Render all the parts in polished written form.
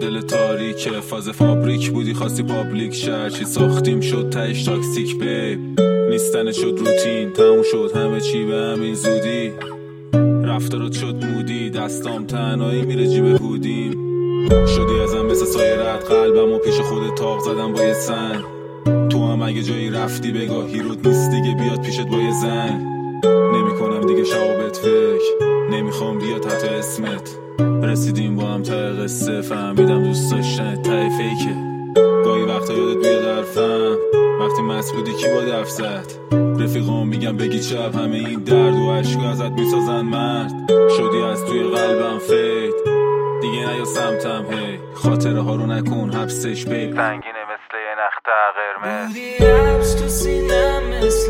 دل تاریکه، فاز فابریک بودی خواستی پابلیک شهر، چی ساختیم شد تهش تاکسیک بیب، نیستن شد روتین، تموم شد همه چی به همین زودی، رفتارات شد مودی، دستام تنهایی میره جیب هودیم، شدی ازم مثل سایه رد قلبم و پیش خود تاق زدم با یه سنگ، تو هم اگه جایی رفتی بگاهی رود نیست دیگه بیاد پیشت با یه زنگ، نمی کنم دیگه شوابت فکر، نمیخوام بیاد حتی اسمت، رسیدیم با هم تا قصه، فهمیدم دوست داشتن ته فیکه، گاهی وقتا یادت بیاد حرفم، وقتی مست بودی کی با دف زد، رفیقام میگم بگی چپ، همه این درد و عشق ازت میسازن مرد، شدی از توی قلبم فید، دیگه نیا سمتم هی، خاطره ها رو نکن حبسش بی، سنگینه مثل یه نخته قرمز، بودی حبس تو سینم مثل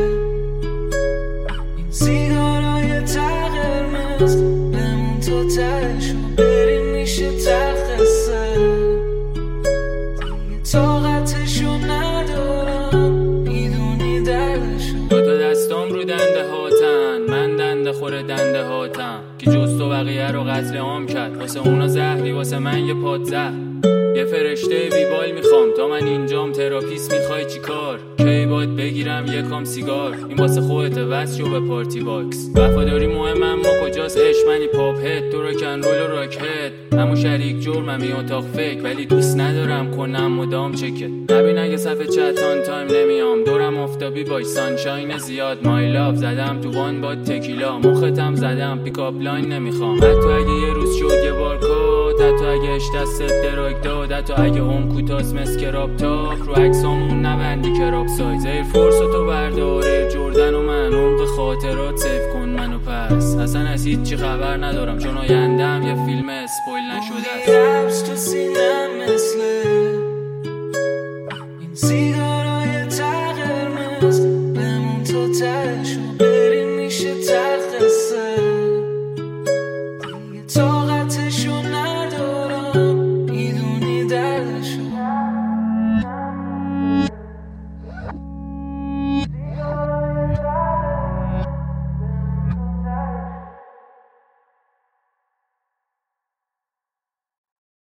این سیگارای ته قرمز، بمون تا تهش و بریم میشه تخصه، دیگه طاقتشو ندارم میدونی دردشو، دوتا دستام رو دنده هاتن، من دنده خور دنده هاتم، که جز تو بقیه رو قتل عام کرد، واسه اونا زهری واسه من یه پادزه، یه فرشته ویبال میخوام تا من اینجام، تراپیست میخوای چی کار، کی باید بگیرم یکم سیگار، این واسه خودت وصل شو به پارتی باکس، وفاداری مهم اما کجاست عشق، منی پاپ هد تو راکن رول و راک هد، همون شریک جرمم این اتاق فکر، ولی دوست ندارم کنم مدام چکت، نبین اگه صفحه چتان تایم نمیام، دورم آفتابی باش سانشاین زیاد، مای لاف زدم تو وان با تکیلا، مختم زدم پیکاپ لاین نمیخوام، حتی اگه یه روز شد یه بار کات، حتی اگه اشتست دراگ داد، حتی اگه هم کوتاس مسکراب تاپ، رو عکسامون نبندی کراب سایز، ایر فورس و تو برداره جردن و من عمق خاطرات سیف کن منو پس، اصلا از هیچ چی خبر ندارم چون آیندم یه فیلم اسپویل نشده است، حبس تو سینم